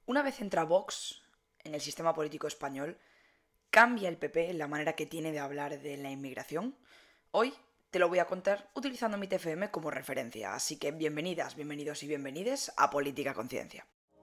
Una vez entra Vox en el sistema político español, ¿cambia el PP la manera que tiene de hablar de la inmigración? Hoy te lo voy a contar utilizando mi TFM como referencia, así que bienvenidas, bienvenidos y bienvenides a Política Conciencia.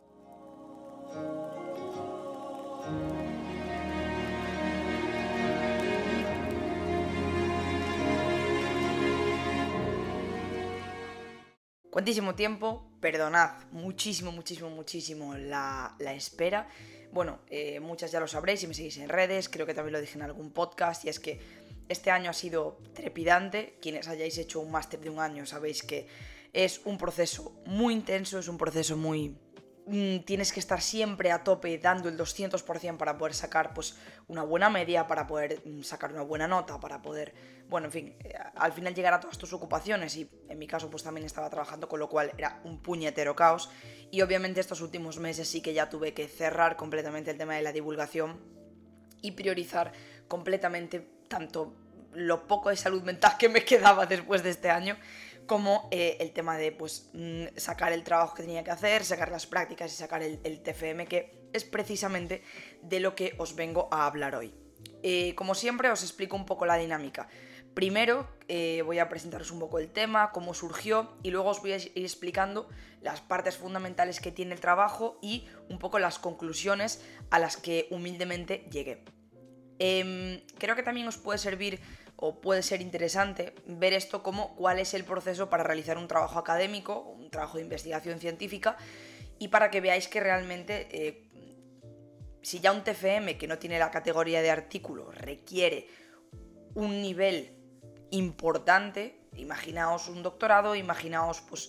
Cuantísimo tiempo, perdonad muchísimo la espera. Bueno, muchas ya lo sabréis si me seguís en redes, creo que también lo dije en algún podcast, y es que este año ha sido trepidante. Quienes hayáis hecho un máster de un año sabéis que es un proceso muy intenso, es un proceso muy... Tienes que estar siempre a tope dando el 200% para poder sacar pues una buena media, para poder sacar una buena nota, para poder, bueno, en fin, al final llegar a todas tus ocupaciones. Y en mi caso pues también estaba trabajando, con lo cual era un puñetero caos. Y obviamente estos últimos meses sí que ya tuve que cerrar completamente el tema de la divulgación y priorizar completamente tanto lo poco de salud mental que me quedaba después de este año, como el tema de pues sacar el trabajo que tenía que hacer, sacar las prácticas y sacar el TFM, que es precisamente de lo que os vengo a hablar hoy. Como siempre, os explico un poco la dinámica. Primero voy a presentaros un poco el tema, cómo surgió, y luego os voy a ir explicando las partes fundamentales que tiene el trabajo y un poco las conclusiones a las que humildemente llegué. Creo que también os puede servir o puede ser interesante ver esto como cuál es el proceso para realizar un trabajo académico, un trabajo de investigación científica, y para que veáis que realmente si ya un TFM que no tiene la categoría de artículo requiere un nivel importante, imaginaos un doctorado, imaginaos pues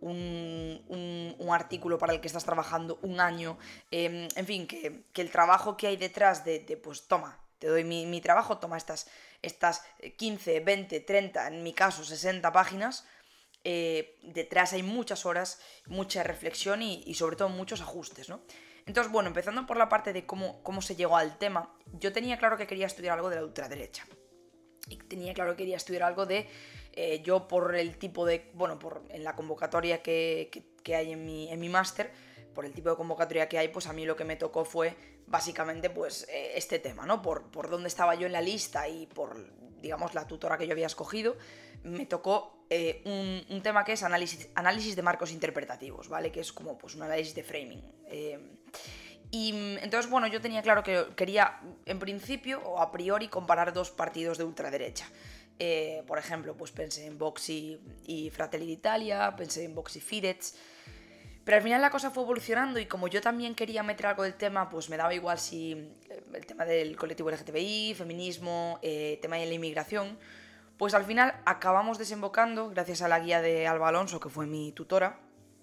un artículo para el que estás trabajando un año, en fin, que el trabajo que hay detrás de pues toma, te doy mi trabajo, toma estas 15, 20, 30, en mi caso 60 páginas, detrás hay muchas horas, mucha reflexión y sobre todo muchos ajustes, ¿no? Entonces, bueno, empezando por la parte de cómo se llegó al tema, yo tenía claro que quería estudiar algo de la ultraderecha. Y tenía claro que quería estudiar algo de... yo por el tipo de... Bueno, en la convocatoria que hay en mi máster, por el tipo de convocatoria que hay, pues a mí lo que me tocó fue básicamente pues este tema, ¿no? Por dónde estaba yo en la lista y por, digamos, la tutora que yo había escogido, me tocó un tema que es análisis de marcos interpretativos, ¿vale? Que es como pues un análisis de framing. Y entonces, bueno, yo tenía claro que quería, en principio, o a priori, comparar dos partidos de ultraderecha. Por ejemplo, pues pensé en Vox y Fratelli d'Italia, pensé en Vox y Fidesz. Pero al final la cosa fue evolucionando, y como yo también quería meter algo del tema, pues me daba igual si el tema del colectivo LGTBI, feminismo, tema de la inmigración, pues al final acabamos desembocando, gracias a la guía de Alba Alonso, que fue mi tutora,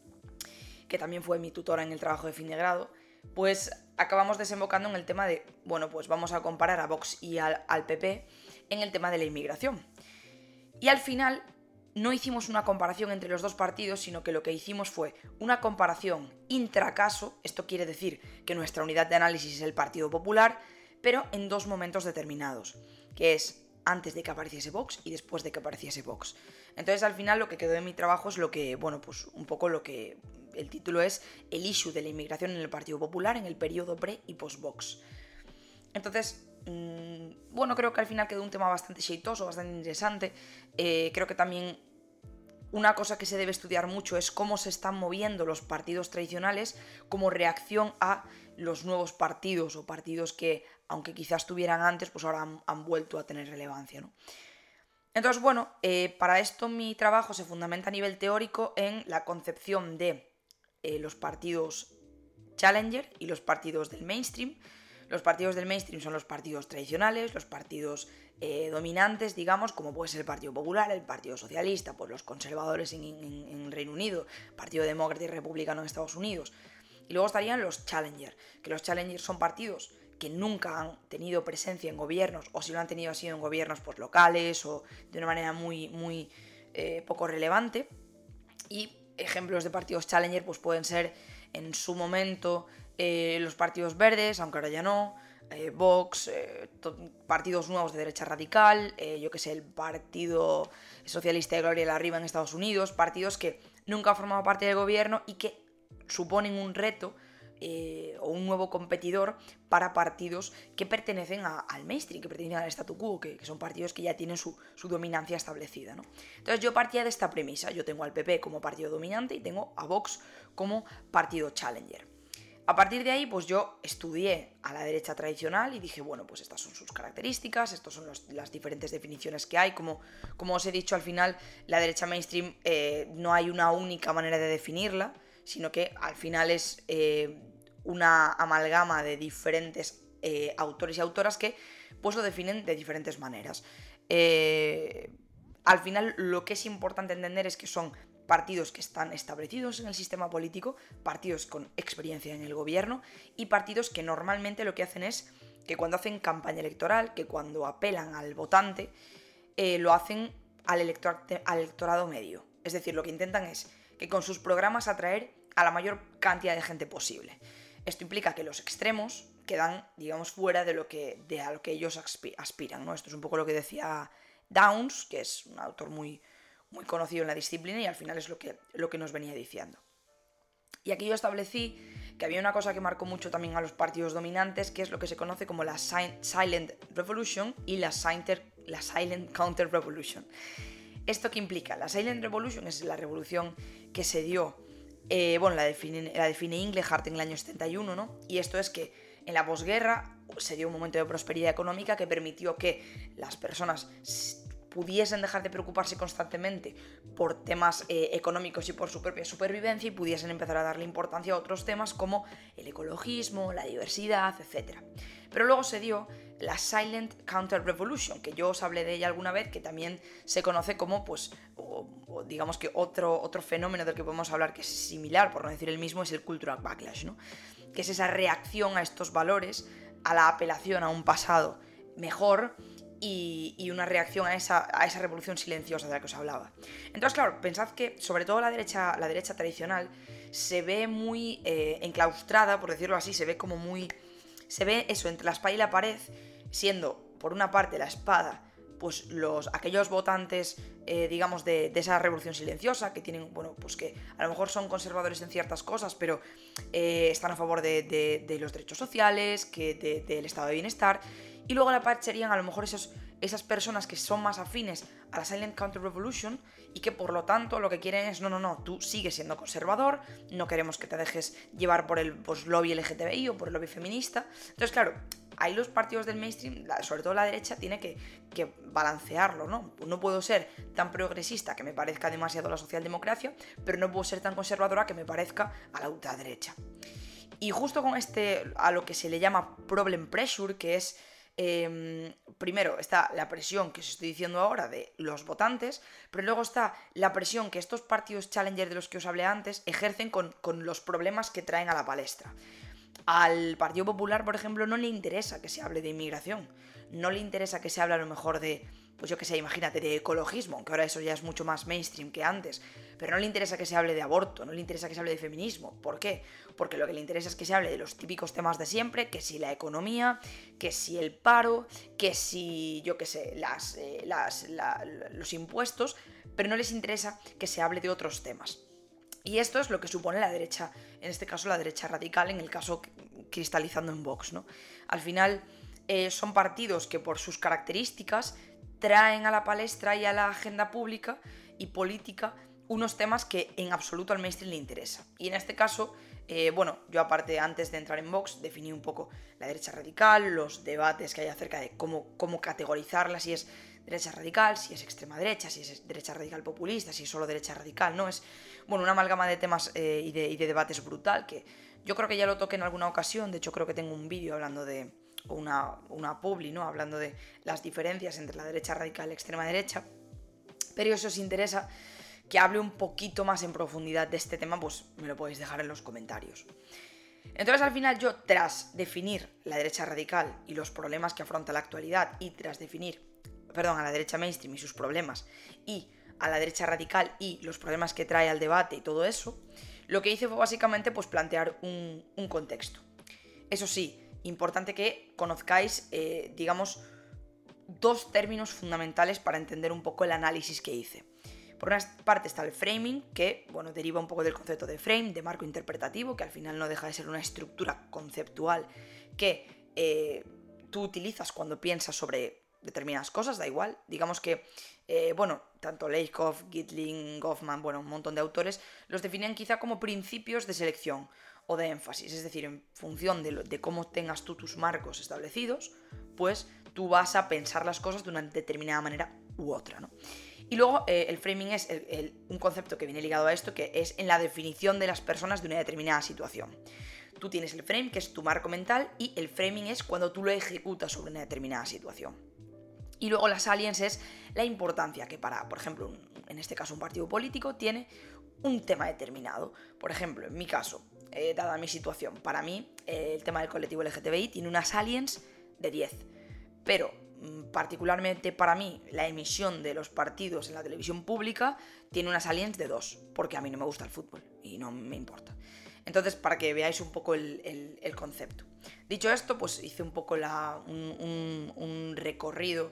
que también fue mi tutora en el trabajo de fin de grado, pues acabamos desembocando en el tema de, bueno, pues vamos a comparar a Vox y al PP en el tema de la inmigración. Y al final no hicimos una comparación entre los dos partidos, sino que lo que hicimos fue una comparación intracaso. Esto quiere decir que nuestra unidad de análisis es el Partido Popular, pero en dos momentos determinados, que es antes de que apareciese Vox y después de que apareciese Vox. Entonces, al final, lo que quedó de mi trabajo es lo que, bueno, pues un poco lo que el título es el issue de la inmigración en el Partido Popular en el periodo pre- y post-Vox. Entonces, bueno, creo que al final quedó un tema bastante xeitoso, bastante interesante. Creo que también una cosa que se debe estudiar mucho es cómo se están moviendo los partidos tradicionales como reacción a los nuevos partidos, o partidos que, aunque quizás tuvieran antes, pues ahora han vuelto a tener relevancia, ¿no? Entonces, bueno, para esto mi trabajo se fundamenta a nivel teórico en la concepción de los partidos challenger y los partidos del mainstream. Los partidos del mainstream son los partidos tradicionales, los partidos dominantes, digamos, como puede ser el Partido Popular, el Partido Socialista, pues los conservadores en Reino Unido, Partido Demócrata y Republicano en Estados Unidos. Y luego estarían los challenger, que los challengers son partidos que nunca han tenido presencia en gobiernos, o si lo han tenido ha sido en gobiernos pues, locales o de una manera muy poco relevante. Y ejemplos de partidos challenger pues pueden ser en su momento los partidos verdes, aunque ahora ya no, Vox, partidos nuevos de derecha radical, yo que sé, el Partido Socialista de Gloria Larriba en Estados Unidos, partidos que nunca han formado parte del gobierno y que suponen un reto o un nuevo competidor para partidos que pertenecen al mainstream, que pertenecen al statu quo, que son partidos que ya tienen su dominancia establecida, ¿no? Entonces yo partía de esta premisa. Yo tengo al PP como partido dominante y tengo a Vox como partido challenger. A partir de ahí, pues yo estudié a la derecha tradicional y dije, bueno, pues estas son sus características, estas son las diferentes definiciones que hay. Como os he dicho, al final, la derecha mainstream no hay una única manera de definirla, sino que al final es una amalgama de diferentes autores y autoras que pues lo definen de diferentes maneras. Al final, lo que es importante entender es que son partidos que están establecidos en el sistema político, partidos con experiencia en el gobierno y partidos que normalmente lo que hacen es que cuando hacen campaña electoral, que cuando apelan al votante, lo hacen al electorado medio. Es decir, lo que intentan es que con sus programas atraer a la mayor cantidad de gente posible. Esto implica que los extremos quedan, digamos, fuera de a lo que ellos aspiran, ¿no? Esto es un poco lo que decía Downs, que es un autor muy conocido en la disciplina, y al final es lo que nos venía diciendo. Y aquí yo establecí que había una cosa que marcó mucho también a los partidos dominantes, que es lo que se conoce como la Silent Revolution y la Silent Counter Revolution. ¿Esto qué implica? La Silent Revolution es la revolución que se dio, la define Inglehart en el año 71, ¿no? Y esto es que en la posguerra se dio un momento de prosperidad económica que permitió que las personas pudiesen dejar de preocuparse constantemente por temas económicos y por su propia supervivencia y pudiesen empezar a darle importancia a otros temas como el ecologismo, la diversidad, etc. Pero luego se dio la Silent Counter Revolution, que yo os hablé de ella alguna vez, que también se conoce como, pues, o digamos que otro fenómeno del que podemos hablar que es similar, por no decir el mismo, es el Cultural Backlash, ¿no? Que es esa reacción a estos valores, a la apelación a un pasado mejor y una reacción a esa revolución silenciosa de la que os hablaba. Entonces, claro, pensad que sobre todo la derecha tradicional se ve muy enclaustrada, por decirlo así, se ve eso entre la espada y la pared, siendo por una parte la espada pues aquellos votantes, digamos, de esa revolución silenciosa, que tienen, bueno, pues que a lo mejor son conservadores en ciertas cosas, pero están a favor de los derechos sociales, del estado de bienestar. Y luego a la par serían a lo mejor esas personas que son más afines a la Silent Counter Revolution y que por lo tanto lo que quieren es no, tú sigues siendo conservador, no queremos que te dejes llevar por el lobby LGTBI o por el lobby feminista. Entonces, claro, ahí los partidos del mainstream, sobre todo la derecha, tiene que balancearlo, ¿no? No puedo ser tan progresista que me parezca demasiado la socialdemocracia, pero no puedo ser tan conservadora que me parezca a la ultraderecha. Y justo con a lo que se le llama problem pressure, que es primero está la presión que os estoy diciendo ahora de los votantes, pero luego está la presión que estos partidos challenger de los que os hablé antes ejercen con los problemas que traen a la palestra. Al Partido Popular, por ejemplo, no le interesa que se hable de inmigración, no le interesa que se hable a lo mejor de, pues yo qué sé, imagínate, de ecologismo, aunque ahora eso ya es mucho más mainstream que antes, pero no le interesa que se hable de aborto, no le interesa que se hable de feminismo. ¿Por qué? Porque lo que le interesa es que se hable de los típicos temas de siempre, que si la economía, que si el paro, que si, yo qué sé, los impuestos, pero no les interesa que se hable de otros temas. Y esto es lo que supone la derecha, en este caso la derecha radical, en el caso cristalizando en Vox, ¿no? Al final son partidos que por sus características traen a la palestra y a la agenda pública y política unos temas que en absoluto al mainstream le interesa. Y en este caso, yo aparte, antes de entrar en Vox, definí un poco la derecha radical, los debates que hay acerca de cómo categorizarla, si es derecha radical, si es extrema derecha, si es derecha radical populista, si es solo derecha radical, ¿no? Es, una amalgama de temas y de debates brutal, que yo creo que ya lo toqué en alguna ocasión. De hecho, creo que tengo un vídeo hablando de una publi, ¿no? Hablando de las diferencias entre la derecha radical y la extrema derecha. Pero si os interesa que hable un poquito más en profundidad de este tema, pues me lo podéis dejar en los comentarios. Entonces, al final, yo, tras definir la derecha radical y los problemas que afronta la actualidad, y tras definir, a la derecha mainstream y sus problemas, y a la derecha radical y los problemas que trae al debate y todo eso, lo que hice fue básicamente pues plantear un contexto. Eso sí, importante que conozcáis, digamos, dos términos fundamentales para entender un poco el análisis que hice. Por una parte está el framing, que bueno, deriva un poco del concepto de frame, de marco interpretativo, que al final no deja de ser una estructura conceptual que tú utilizas cuando piensas sobre determinadas cosas, da igual. Digamos que, tanto Lakoff, Gitling, Goffman, un montón de autores, los definen quizá como principios de selección o de énfasis, es decir, en función de cómo tengas tú tus marcos establecidos, pues tú vas a pensar las cosas de una determinada manera u otra, ¿no? Y luego el framing es un concepto que viene ligado a esto, que es en la definición de las personas de una determinada situación. Tú tienes el frame, que es tu marco mental, y el framing es cuando tú lo ejecutas sobre una determinada situación. Y luego la salience es la importancia que por ejemplo, en este caso un partido político tiene un tema determinado. Por ejemplo, en mi caso, dada mi situación, para mí el tema del colectivo LGTBI tiene una salience de 10. Pero particularmente para mí la emisión de los partidos en la televisión pública tiene una salience de 2, porque a mí no me gusta el fútbol y no me importa. Entonces, para que veáis un poco el concepto. Dicho esto, pues hice un poco un recorrido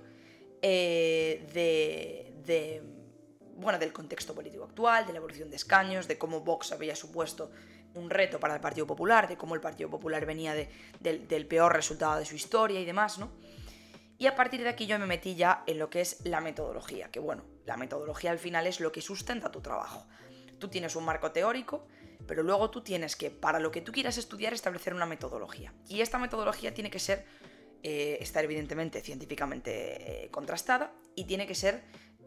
del contexto político actual, de la evolución de escaños, de cómo Vox había supuesto un reto para el Partido Popular, de cómo el Partido Popular venía del peor resultado de su historia y demás, ¿no? Y a partir de aquí yo me metí ya en lo que es la metodología, que la metodología al final es lo que sustenta tu trabajo. Tú tienes un marco teórico, pero luego tú tienes que, para lo que tú quieras estudiar, establecer una metodología. Y esta metodología tiene que ser, estar evidentemente científicamente contrastada, y tiene que ser,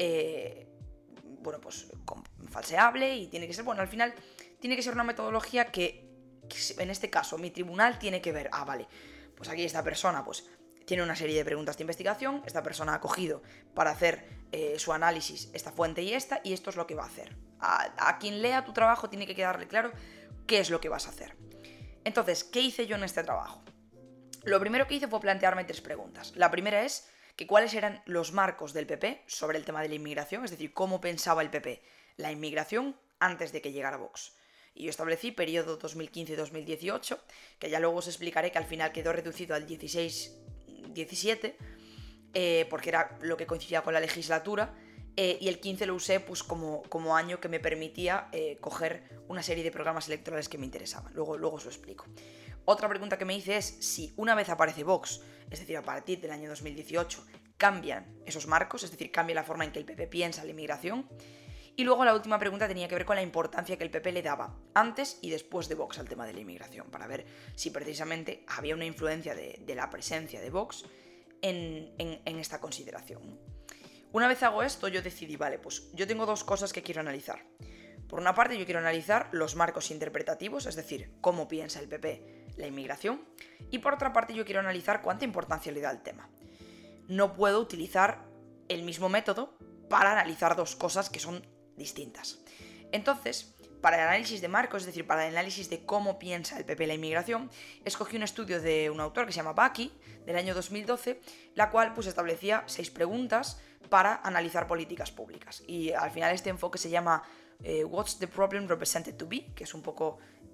falseable, y tiene que ser, al final, tiene que ser una metodología que en este caso, mi tribunal tiene que ver, pues aquí esta persona, tiene una serie de preguntas de investigación, esta persona ha cogido para hacer su análisis esta fuente y esto es lo que va a hacer. A quien lea tu trabajo tiene que quedarle claro qué es lo que vas a hacer. Entonces, ¿qué hice yo en este trabajo? Lo primero que hice fue plantearme 3 preguntas. La primera es que cuáles eran los marcos del PP sobre el tema de la inmigración, es decir, cómo pensaba el PP la inmigración antes de que llegara Vox. Y yo establecí periodo 2015-2018, que ya luego os explicaré que al final quedó reducido al 16-17, porque era lo que coincidía con la legislatura, y el 15 lo usé como año que me permitía coger una serie de programas electorales que me interesaban. Luego os lo explico. Otra pregunta que me hice es si una vez aparece Vox, es decir, a partir del año 2018, cambian esos marcos, es decir, cambia la forma en que el PP piensa la inmigración. Y luego la última pregunta tenía que ver con la importancia que el PP le daba antes y después de Vox al tema de la inmigración, para ver si precisamente había una influencia de la presencia de Vox en esta consideración. Una vez hago esto, yo decidí, pues yo tengo 2 cosas que quiero analizar. Por una parte, yo quiero analizar los marcos interpretativos, es decir, cómo piensa el PP la inmigración, y por otra parte, yo quiero analizar cuánta importancia le da al tema. No puedo utilizar el mismo método para analizar 2 cosas que son distintas. Entonces, para el análisis de marcos, es decir, para el análisis de cómo piensa el PP la inmigración, escogí un estudio de un autor que se llama Bucky, del año 2012, la cual establecía 6 preguntas para analizar políticas públicas. Y al final este enfoque se llama What's the problem represented to be, que es un poco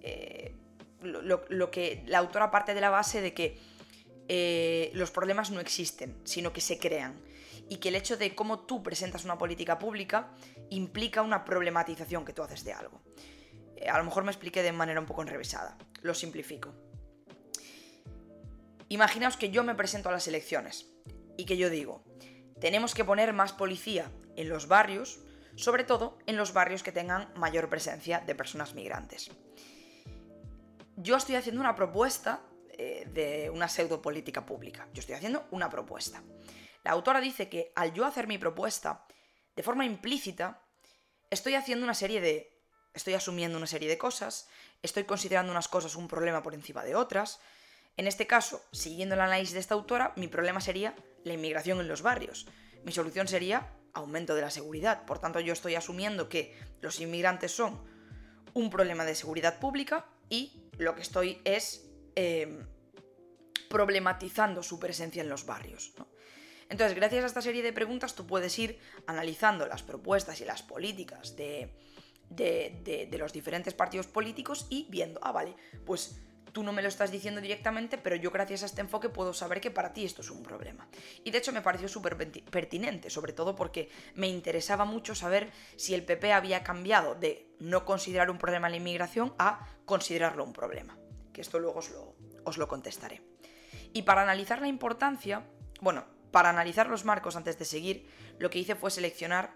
lo que la autora parte de la base de que los problemas no existen, sino que se crean. Y que el hecho de cómo tú presentas una política pública implica una problematización que tú haces de algo. A lo mejor me expliqué de manera un poco enrevesada. Lo simplifico. Imaginaos que yo me presento a las elecciones y que yo digo, tenemos que poner más policía en los barrios, sobre todo en los barrios que tengan mayor presencia de personas migrantes. Yo estoy haciendo una propuesta de una pseudopolítica pública. Yo estoy haciendo una propuesta. La autora dice que al yo hacer mi propuesta, de forma implícita, estoy asumiendo una serie de cosas, estoy considerando unas cosas un problema por encima de otras. En este caso, siguiendo el análisis de esta autora, mi problema sería la inmigración en los barrios. Mi solución sería aumento de la seguridad. Por tanto, yo estoy asumiendo que los inmigrantes son un problema de seguridad pública y lo que estoy es problematizando su presencia en los barrios, ¿no? Entonces, gracias a esta serie de preguntas, tú puedes ir analizando las propuestas y las políticas de los diferentes partidos políticos y viendo, pues tú no me lo estás diciendo directamente, pero yo gracias a este enfoque puedo saber que para ti esto es un problema. Y de hecho me pareció súper pertinente, sobre todo porque me interesaba mucho saber si el PP había cambiado de no considerar un problema la inmigración a considerarlo un problema. Que esto luego os lo contestaré. Y para analizar la importancia, para analizar los marcos antes de seguir, lo que hice fue seleccionar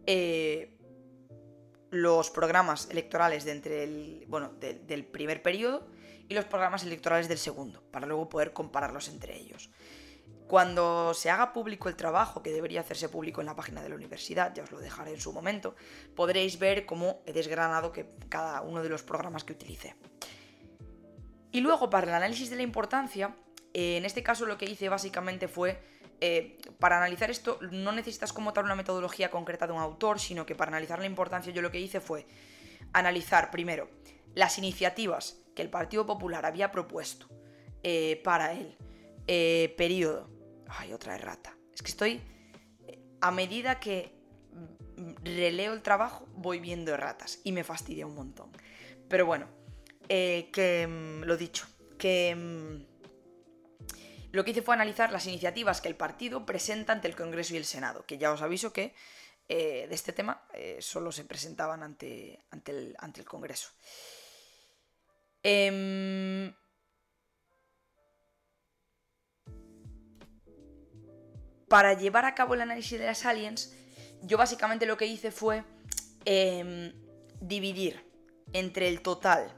los programas electorales del primer periodo y los programas electorales del segundo, para luego poder compararlos entre ellos. Cuando se haga público el trabajo, que debería hacerse público en la página de la universidad, ya os lo dejaré en su momento, podréis ver cómo he desgranado cada uno de los programas que utilicé. Y luego, para el análisis de la importancia, en este caso lo que hice básicamente fue, para analizar esto no necesitas como tal una metodología concreta de un autor, sino que para analizar la importancia yo lo que hice fue analizar primero las iniciativas que el Partido Popular había propuesto para el periodo. Ay, otra errata. Es que estoy, a medida que releo el trabajo, voy viendo erratas y me fastidia un montón. Pero bueno, lo dicho, lo que hice fue analizar las iniciativas que el partido presenta ante el Congreso y el Senado, que ya os aviso que de este tema solo se presentaban ante el Congreso. Para llevar a cabo el análisis de las aliens, yo básicamente lo que hice fue dividir entre el total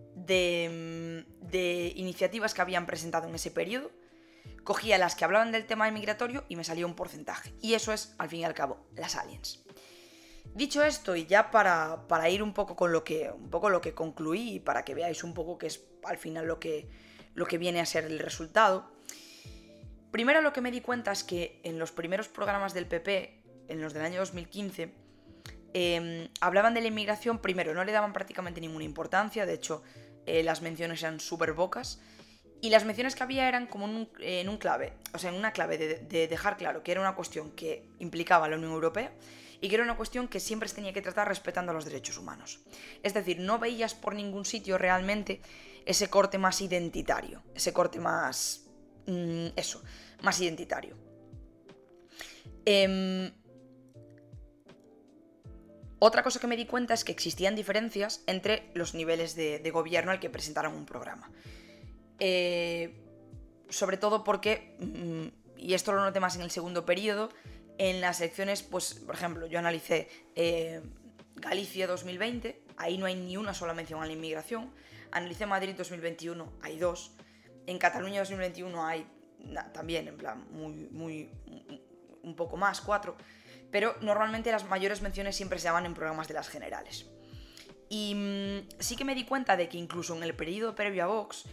de iniciativas que habían presentado en ese periodo. Cogía las que hablaban del tema migratorio y me salía un porcentaje. Y eso es, al fin y al cabo, las aliens. Dicho esto, y ya para ir un poco con lo que concluí, y para que veáis un poco qué es al final lo que viene a ser el resultado, primero lo que me di cuenta es que en los primeros programas del PP, en los del año 2015, hablaban de la inmigración. Primero, no le daban prácticamente ninguna importancia, de hecho, las menciones eran súper pocas. Y las menciones que había eran como en una clave de dejar claro que era una cuestión que implicaba a la Unión Europea y que era una cuestión que siempre se tenía que tratar respetando los derechos humanos. Es decir, no veías por ningún sitio realmente ese corte más identitario, ese corte más identitario. Otra cosa que me di cuenta es que existían diferencias entre los niveles de gobierno al que presentaron un programa. Sobre todo porque, y esto lo noté más en el segundo periodo, en las elecciones, pues, por ejemplo, yo analicé Galicia 2020, ahí no hay ni una sola mención a la inmigración. Analicé Madrid 2021, hay 2. En Cataluña 2021 hay también, en plan, un poco más, 4. Pero normalmente las mayores menciones siempre se daban en programas de las generales. Y sí que me di cuenta de que incluso en el periodo previo a Vox,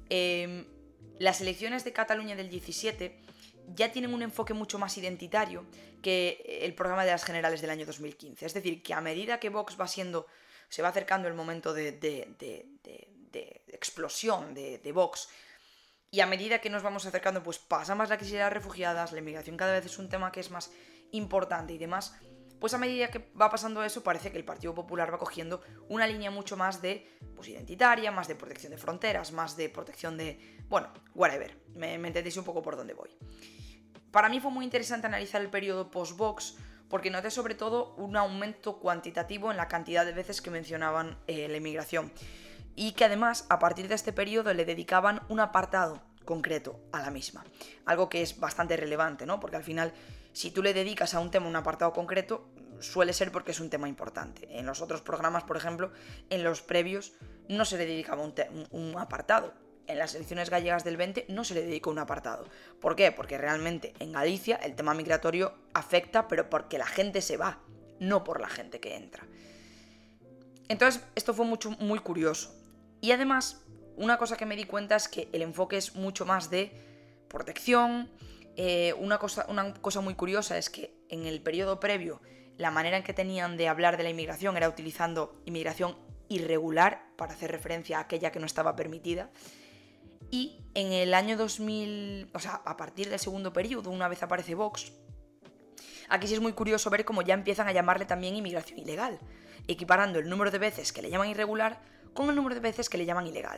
las elecciones de Cataluña del 17 ya tienen un enfoque mucho más identitario que el programa de las generales del año 2015. Es decir, que a medida que Vox se va acercando el momento de explosión de Vox, y a medida que nos vamos acercando, pues pasa más la crisis de las refugiadas, la inmigración cada vez es un tema que es más importante y demás, pues a medida que va pasando eso, parece que el Partido Popular va cogiendo una línea mucho más identitaria, más de protección de fronteras, más de protección whatever. Me entendéis un poco por dónde voy. Para mí fue muy interesante analizar el periodo post-Vox, porque noté sobre todo un aumento cuantitativo en la cantidad de veces que mencionaban la inmigración. Y que además, a partir de este periodo, le dedicaban un apartado concreto a la misma. Algo que es bastante relevante, ¿no? Porque al final, si tú le dedicas a un tema un apartado concreto, suele ser porque es un tema importante. En los otros programas, por ejemplo, en los previos, no se le dedicaba un apartado. En las elecciones gallegas del 20 no se le dedicó un apartado. ¿Por qué? Porque realmente en Galicia el tema migratorio afecta, pero porque la gente se va, no por la gente que entra. Entonces, esto fue muy curioso. Y además, una cosa que me di cuenta es que el enfoque es mucho más de protección. Una cosa muy curiosa es que en el periodo previo, la manera en que tenían de hablar de la inmigración era utilizando inmigración irregular para hacer referencia a aquella que no estaba permitida. Y en el año 2000, a partir del segundo periodo, una vez aparece Vox, aquí sí es muy curioso ver cómo ya empiezan a llamarle también inmigración ilegal, equiparando el número de veces que le llaman irregular con el número de veces que le llaman ilegal.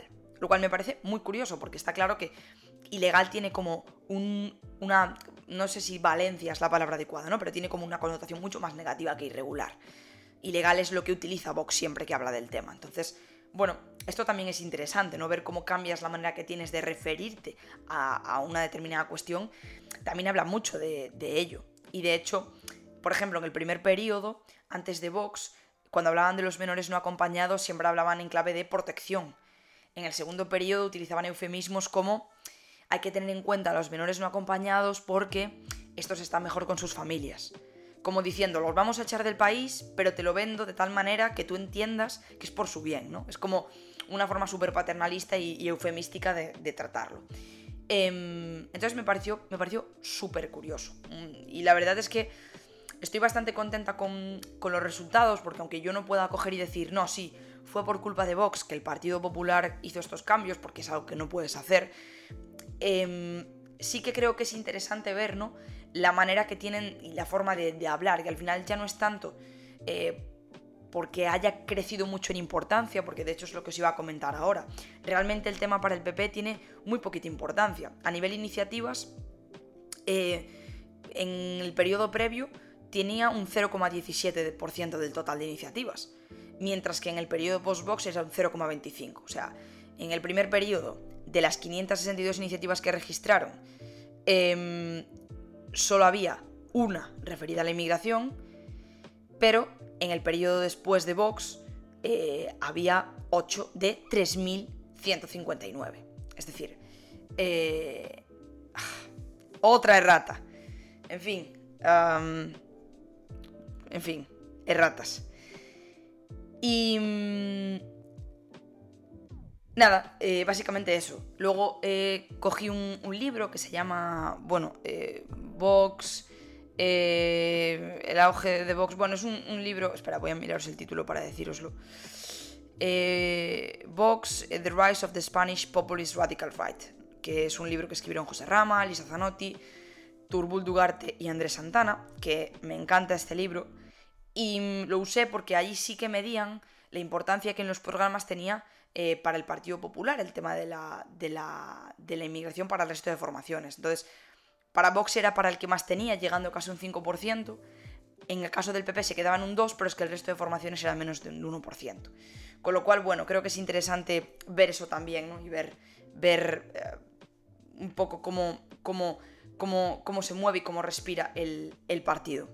lo cual me parece muy curioso, porque está claro que ilegal tiene como una, no sé si valencia es la palabra adecuada, ¿no? Pero tiene como una connotación mucho más negativa que irregular. Ilegal es lo que utiliza Vox siempre que habla del tema. Entonces, bueno, esto también es interesante, ¿no? Ver cómo cambias la manera que tienes de referirte a una determinada cuestión, también habla mucho de ello. Y de hecho, por ejemplo, en el primer periodo, antes de Vox, cuando hablaban de los menores no acompañados, siempre hablaban en clave de protección. En el segundo periodo utilizaban eufemismos como hay que tener en cuenta a los menores no acompañados porque estos están mejor con sus familias. Como diciendo, los vamos a echar del país, pero te lo vendo de tal manera que tú entiendas que es por su bien, ¿no? Es como una forma súper paternalista y eufemística de tratarlo. Entonces me pareció súper curioso. Y la verdad es que estoy bastante contenta con los resultados, porque aunque yo no pueda coger y decir, no, sí, fue por culpa de Vox que el Partido Popular hizo estos cambios, porque es algo que no puedes hacer, sí que creo que es interesante ver, ¿no?, la manera que tienen y la forma de hablar, que al final ya no es tanto porque haya crecido mucho en importancia, porque de hecho es lo que os iba a comentar ahora. Realmente el tema para el PP tiene muy poquita importancia. A nivel iniciativas, en el periodo previo tenía un 0,17% del total de iniciativas, mientras que en el periodo post-Vox era un 0,25%. O sea, en el primer periodo, de las 562 iniciativas que registraron, solo había una referida a la inmigración, pero en el periodo después de Vox había 8 de 3.159. Es decir, otra errata. En fin, erratas. Y nada, básicamente eso. Luego cogí un libro que se llama, Vox, el auge de Vox. Bueno, es un libro, espera, voy a miraros el título para decíroslo. Vox, The Rise of the Spanish Populist Radical Right, que es un libro que escribieron José Rama, Lisa Zanotti, Turbul Dugarte y Andrés Santana, que me encanta este libro, y lo usé porque allí sí que medían la importancia que en los programas tenía para el Partido Popular el tema de la inmigración para el resto de formaciones. Entonces, para Vox era para el que más tenía, llegando a casi un 5%. En el caso del PP se quedaba en un 2%, pero es que el resto de formaciones era menos de un 1%. Con lo cual, bueno, creo que es interesante ver eso también, ¿no? Y ver un poco cómo se mueve y cómo respira el partido.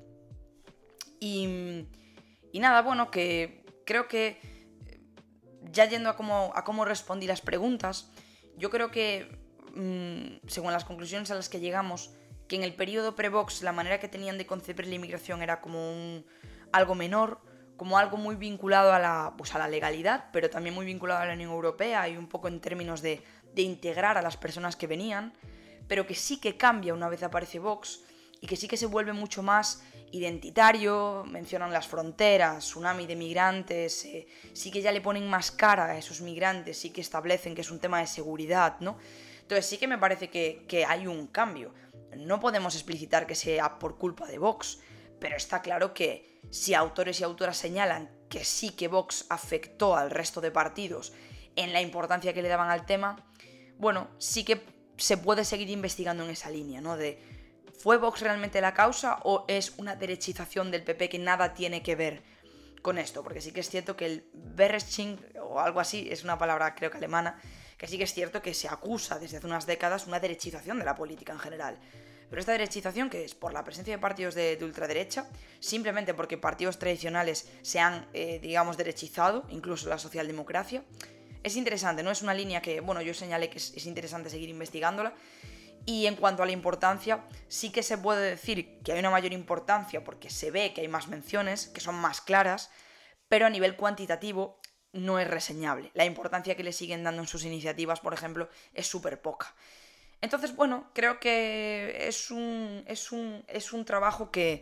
Y nada, bueno, que creo que ya yendo a cómo respondí las preguntas, yo creo que, según las conclusiones a las que llegamos, que en el periodo pre-Vox la manera que tenían de concebir la inmigración era como algo menor, como algo muy vinculado a la legalidad, pero también muy vinculado a la Unión Europea y un poco en términos de integrar a las personas que venían, pero que sí que cambia una vez aparece Vox y que sí que se vuelve mucho más identitario. Mencionan las fronteras, tsunami de migrantes, sí que ya le ponen más cara a esos migrantes, sí que establecen que es un tema de seguridad, ¿no? Entonces sí que me parece que hay un cambio. No podemos explicitar que sea por culpa de Vox, pero está claro que si autores y autoras señalan que sí que Vox afectó al resto de partidos en la importancia que le daban al tema, bueno, sí que se puede seguir investigando en esa línea, ¿no? ¿Fue Vox realmente la causa o es una derechización del PP que nada tiene que ver con esto? Porque sí que es cierto que el Bereching, o algo así, es una palabra creo que alemana, que sí que es cierto que se acusa desde hace unas décadas una derechización de la política en general. Pero esta derechización, que es por la presencia de partidos de ultraderecha, simplemente porque partidos tradicionales se han, derechizado, incluso la socialdemocracia, es interesante, ¿no? Es una línea que, bueno, yo señalé que es interesante seguir investigándola. Y en cuanto a la importancia, sí que se puede decir que hay una mayor importancia porque se ve que hay más menciones, que son más claras, pero a nivel cuantitativo no es reseñable. La importancia que le siguen dando en sus iniciativas, por ejemplo, es súper poca. Entonces, bueno, creo que es un trabajo que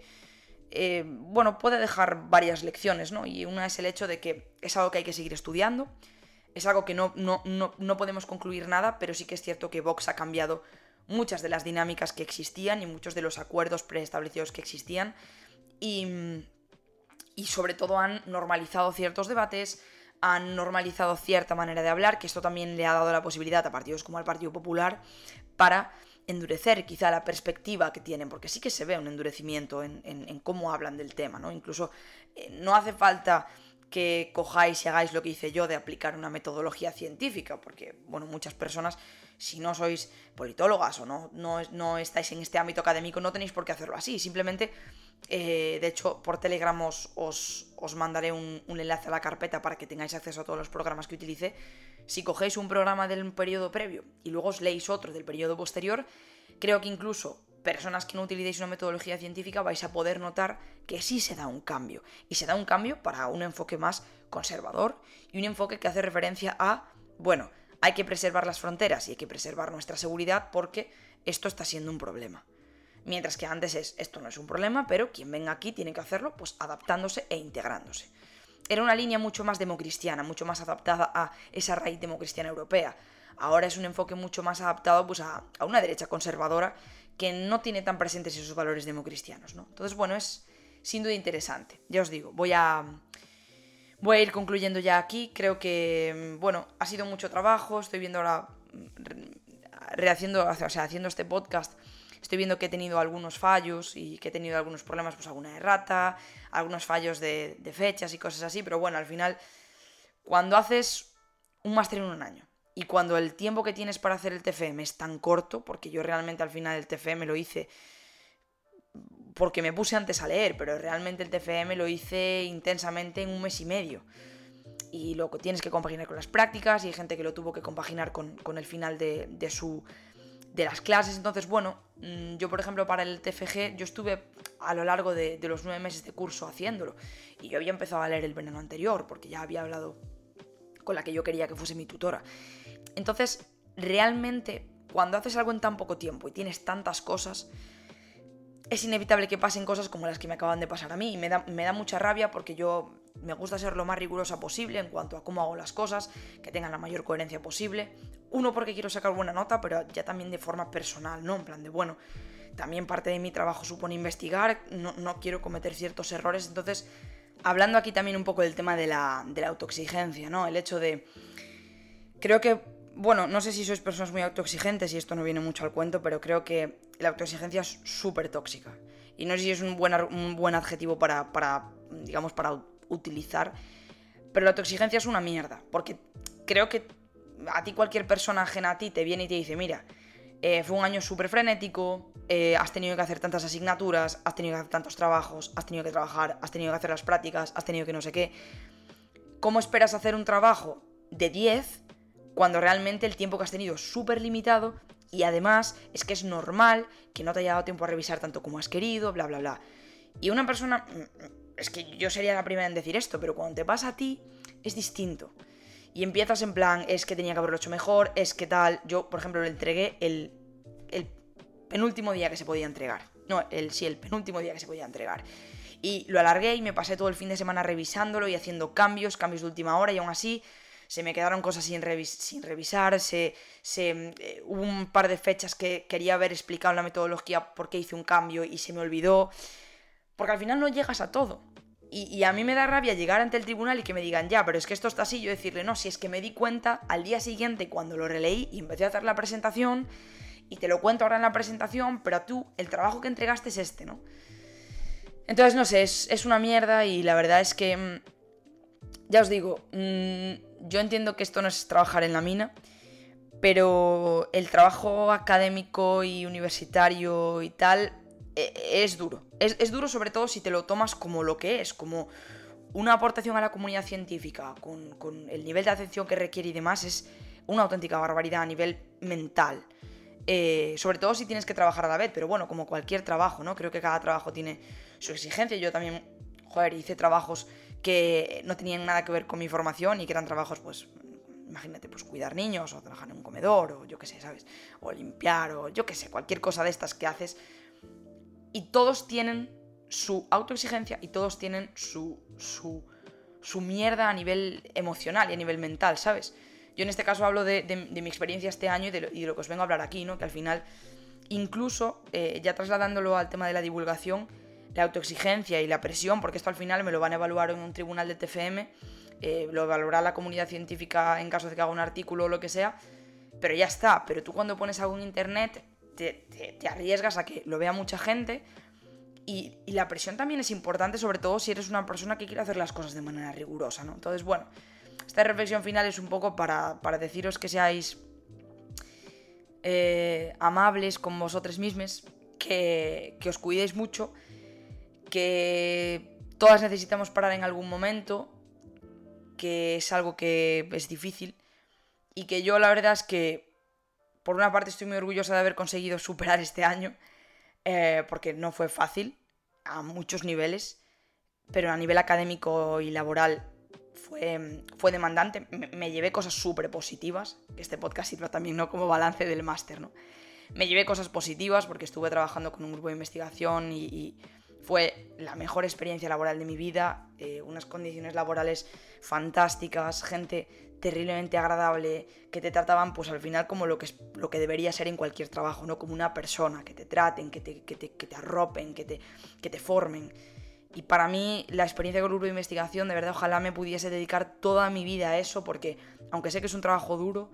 puede dejar varias lecciones, ¿no? Y una es el hecho de que es algo que hay que seguir estudiando, es algo que no podemos concluir nada, pero sí que es cierto que Vox ha cambiado muchas de las dinámicas que existían y muchos de los acuerdos preestablecidos que existían y sobre todo han normalizado ciertos debates, han normalizado cierta manera de hablar, que esto también le ha dado la posibilidad a partidos como al Partido Popular para endurecer quizá la perspectiva que tienen, porque sí que se ve un endurecimiento en cómo hablan del tema, ¿no? Incluso no hace falta que cojáis y hagáis lo que hice yo de aplicar una metodología científica, porque, bueno, muchas personas, si no sois politólogas o no estáis en este ámbito académico, no tenéis por qué hacerlo así. Simplemente, de hecho, por Telegram os mandaré un enlace a la carpeta para que tengáis acceso a todos los programas que utilicé. Si cogéis un programa del periodo previo y luego os leéis otro del periodo posterior, creo que incluso personas que no utilicéis una metodología científica vais a poder notar que sí se da un cambio. Y se da un cambio para un enfoque más conservador y un enfoque que hace referencia a, bueno, hay que preservar las fronteras y hay que preservar nuestra seguridad porque esto está siendo un problema. Mientras que antes esto no es un problema, pero quien venga aquí tiene que hacerlo pues adaptándose e integrándose. Era una línea mucho más democristiana, mucho más adaptada a esa raíz democristiana europea. Ahora es un enfoque mucho más adaptado pues, a una derecha conservadora que no tiene tan presentes esos valores democristianos, ¿no? Entonces, bueno, es sin duda interesante. Ya os digo, voy a ir concluyendo ya aquí. Creo que, bueno, ha sido mucho trabajo. Estoy viendo ahora, haciendo este podcast, estoy viendo que he tenido algunos fallos y que he tenido algunos problemas, pues alguna errata, algunos fallos de fechas y cosas así, pero bueno, al final, cuando haces un máster en un año y cuando el tiempo que tienes para hacer el TFM es tan corto, porque yo realmente al final el TFM lo hice porque me puse antes a leer, pero realmente el TFM lo hice intensamente en 1 mes y medio. Y lo tienes que compaginar con las prácticas y hay gente que lo tuvo que compaginar con el final de las clases. Entonces, bueno, yo por ejemplo para el TFG yo estuve a lo largo de los 9 meses de curso haciéndolo y yo había empezado a leer el verano anterior porque ya había hablado con la que yo quería que fuese mi tutora. Entonces, realmente, cuando haces algo en tan poco tiempo y tienes tantas cosas, es inevitable que pasen cosas como las que me acaban de pasar a mí y me da mucha rabia porque yo me gusta ser lo más rigurosa posible en cuanto a cómo hago las cosas, que tengan la mayor coherencia posible. Uno, porque quiero sacar buena nota, pero ya también de forma personal, ¿no? En plan de, bueno, también parte de mi trabajo supone investigar, no quiero cometer ciertos errores. Entonces, hablando aquí también un poco del tema de la autoexigencia, ¿no? El hecho de... Creo que, bueno, no sé si sois personas muy autoexigentes y esto no viene mucho al cuento, pero creo que la autoexigencia es súper tóxica. Y no sé si es un buen adjetivo para utilizar, pero la autoexigencia es una mierda, porque creo que a ti cualquier persona ajena a ti te viene y te dice, mira, fue un año súper frenético, has tenido que hacer tantas asignaturas, has tenido que hacer tantos trabajos, has tenido que trabajar, has tenido que hacer las prácticas, has tenido que no sé qué. ¿Cómo esperas hacer un trabajo de 10 cuando realmente el tiempo que has tenido es súper limitado y además es que es normal que no te haya dado tiempo a revisar tanto como has querido, bla, bla, bla? Y una persona... Es que yo sería la primera en decir esto, pero cuando te pasa a ti es distinto. Y empiezas en plan, es que tenía que haberlo hecho mejor, es que tal... Yo, por ejemplo, lo entregué el penúltimo día que se podía entregar. No, el penúltimo día que se podía entregar. Y lo alargué y me pasé todo el fin de semana revisándolo y haciendo cambios de última hora y aún así se me quedaron cosas sin revisar, hubo un par de fechas que quería haber explicado en la metodología por qué hice un cambio y se me olvidó. Porque al final no llegas a todo. Y a mí me da rabia llegar ante el tribunal y que me digan, ya, pero es que esto está así. Yo decirle, no, si es que me di cuenta al día siguiente cuando lo releí y empecé a hacer la presentación y te lo cuento ahora en la presentación, pero tú, el trabajo que entregaste es este, ¿no? Entonces, no sé, es una mierda y la verdad es que, ya os digo, yo entiendo que esto no es trabajar en la mina, pero el trabajo académico y universitario y tal... es duro. Es duro sobre todo si te lo tomas como lo que es, como una aportación a la comunidad científica, con el nivel de atención que requiere y demás, es una auténtica barbaridad a nivel mental. Sobre todo si tienes que trabajar a la vez, pero bueno, como cualquier trabajo, ¿no? Creo que cada trabajo tiene su exigencia. Yo también, hice trabajos que no tenían nada que ver con mi formación y que eran trabajos, pues... Imagínate, pues cuidar niños, o trabajar en un comedor, o yo qué sé, ¿sabes? O limpiar, o yo qué sé, cualquier cosa de estas que haces... Y todos tienen su autoexigencia y todos tienen su mierda a nivel emocional y a nivel mental, ¿sabes? Yo en este caso hablo de mi experiencia este año y de lo que os vengo a hablar aquí, ¿no? Que al final, incluso, ya trasladándolo al tema de la divulgación, la autoexigencia y la presión, porque esto al final me lo van a evaluar en un tribunal de TFM, lo valorará la comunidad científica en caso de que haga un artículo o lo que sea, pero ya está. Pero tú cuando pones algo en internet te arriesgas a que lo vea mucha gente y la presión también es importante, sobre todo si eres una persona que quiere hacer las cosas de manera rigurosa, ¿no? Entonces, bueno, esta reflexión final es un poco para deciros que seáis amables con vosotros mismos, que os cuidéis mucho, que todas necesitamos parar en algún momento, que es algo que es difícil y que yo la verdad es que por una parte estoy muy orgullosa de haber conseguido superar este año, porque no fue fácil a muchos niveles, pero a nivel académico y laboral fue demandante. Me llevé cosas súper positivas, que este podcast sirva también, ¿no?, como balance del máster, ¿no? Me llevé cosas positivas porque estuve trabajando con un grupo de investigación y fue la mejor experiencia laboral de mi vida, unas condiciones laborales fantásticas, gente terriblemente agradable, que te trataban pues al final como lo que debería ser en cualquier trabajo, ¿no? Como una persona, que te traten, que te arropen, que te formen. Y para mí la experiencia con el grupo de investigación, de verdad, ojalá me pudiese dedicar toda mi vida a eso, porque aunque sé que es un trabajo duro,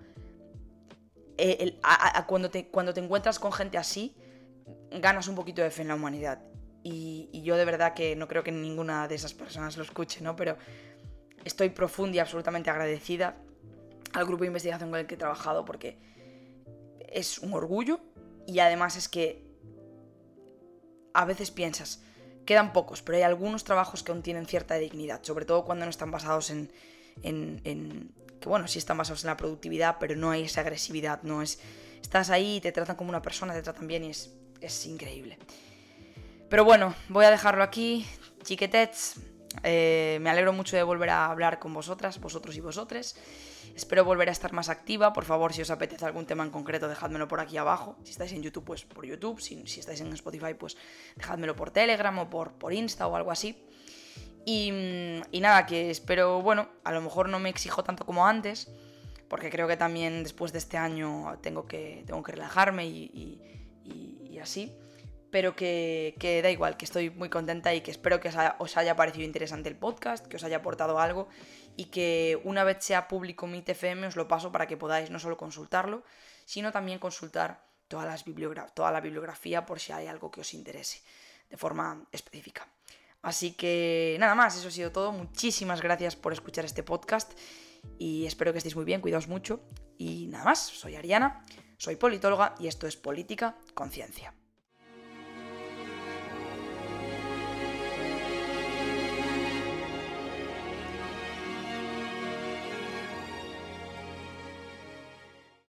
cuando te encuentras con gente así, ganas un poquito de fe en la humanidad. Y yo de verdad que no creo que ninguna de esas personas lo escuche, ¿no? Pero estoy profunda y absolutamente agradecida al grupo de investigación con el que he trabajado, porque es un orgullo y además es que a veces piensas, quedan pocos, pero hay algunos trabajos que aún tienen cierta dignidad, sobre todo cuando no están basados en que bueno, sí están basados en la productividad, pero no hay esa agresividad, no es, estás ahí y te tratan como una persona, te tratan bien y es increíble. Pero bueno, voy a dejarlo aquí, chiquetets. Me alegro mucho de volver a hablar con vosotras, vosotros y vosotres. Espero volver a estar más activa. Por favor, si os apetece algún tema en concreto, dejádmelo por aquí abajo. Si estáis en YouTube, pues por YouTube. Si estáis en Spotify, pues dejádmelo por Telegram o por Insta o algo así. Y nada, que espero, bueno, a lo mejor no me exijo tanto como antes, porque creo que también después de este año tengo que relajarme y así. Pero que da igual, que estoy muy contenta y que espero que os haya parecido interesante el podcast, que os haya aportado algo y que una vez sea público Meet FM os lo paso para que podáis no solo consultarlo, sino también consultar toda la bibliografía por si hay algo que os interese de forma específica. Así que nada más, eso ha sido todo. Muchísimas gracias por escuchar este podcast y espero que estéis muy bien, cuidaos mucho. Y nada más, soy Ariana, soy politóloga y esto es Política con Ciencia.